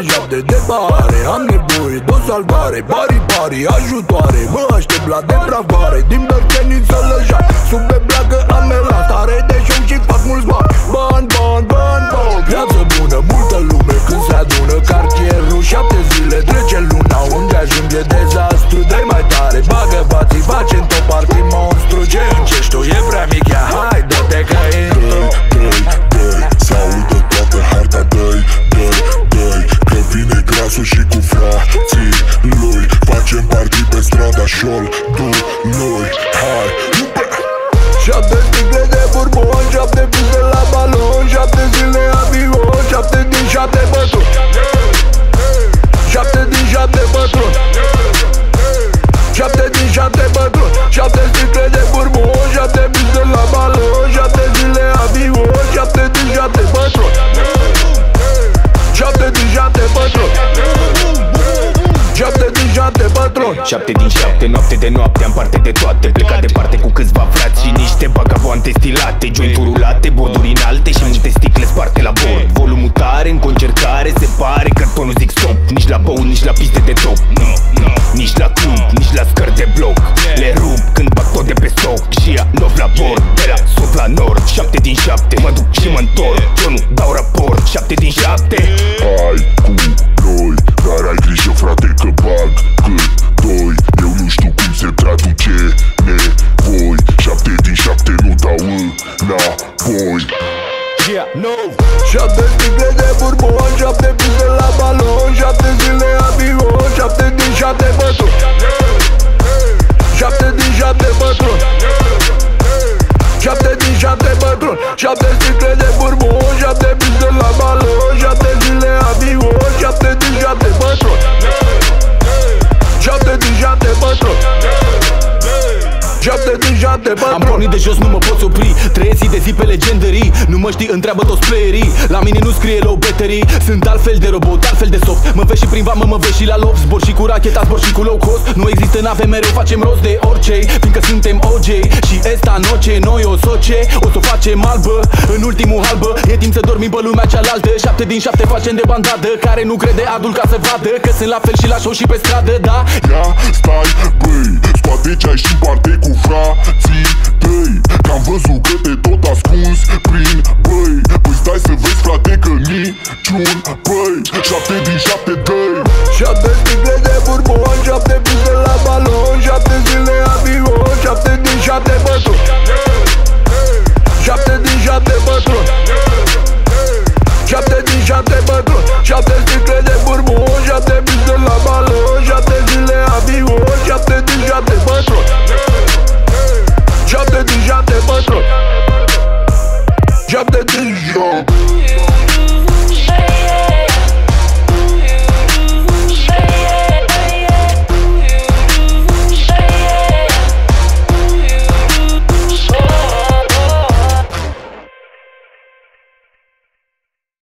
7 de pahare. Am nevoie de o salvare, pari, ajutoare. Mă aștept la depravare, din Berceni să lăja. Sub pe blacă am la stare de show și fac mulți bani. Bani. Viață bună, multă lume când se adună cartierul. 7 zile trece luna, unde ajunge dezastru. Dă-i mai tare, bagă bații, facem tot party monstru. Ce încești tu, e prea mic, ia hai, dă-te că intru. Dă-i, s-audă toată harta, dă-i, că vine grasul și cu frații lui. Facem party pe strada șol, lui, hai. 7 sticle de bourbon, 7 piste la balon, 7 zile avion, 7 din 7 bătrâni, 7 din 7 bătrâni, 7 din 7 bătrâni, 7 sticle de bourbon, 7 piste la balon, 7 zile avion, 7 din 7 bătrâni, 7 din 7 bătrâni, 7 din 7 bătrâni. 7 din 7, noapte de noapte, am parte de toate. Plecat departe cu câțiva frați și niște bagavoante stilate. Jointuri rulate, borduri înalte și multe sticle sparte la bord. Volumul tare, în concercare, se pare că tonul zic stop. Nici la băut, nici la piste de top, nici la club, nici la scări de bloc. Le rup când bag tot de pe stoc și ia loc la bord, de la sud la nord. 7 din 7, mă duc și mă întorc. Eu nu dau raport, 7 din 7. Hai cu noi, dar ai grijă frate că bag cât doi. Eu nu știu cum se traduce nevoi. 7 din 7 nu dau înapoi. 7 sticle de bourbon, 7 piste la balon, 7 zile avion, 7 din 7 bătrâni, 7 din 7 bătrâni, 7 din 7 bătrâni, 7 sticle de bourbon, 7 piste la balon, 7 zile avion, 7 din 7 bătrâni, 7 din 7 bătrâni, 7 din 7 bătrâni. Am pornit de jos, nu mă poți opri. 3 zi de zi pe legendării. Nu mă știi, întreabă toți playerii. La mine nu scrie low battery. Sunt altfel de robot, altfel de soft. Mă vezi și prin vamă, mă vezi și la loft. Zbor și cu racheta, zbor și cu low cost. Nu există nave, mereu facem rost de orice, fiindcă suntem OJ și esta noce, noi o soce. O să o facem albă, în ultimul halbă. E timp să dormim pe lumea cealaltă. 7 din 7 facem de bandadă. Care nu crede adul ca să vadă că sunt la fel și la show și pe stradă, da? Ia, stai, băi,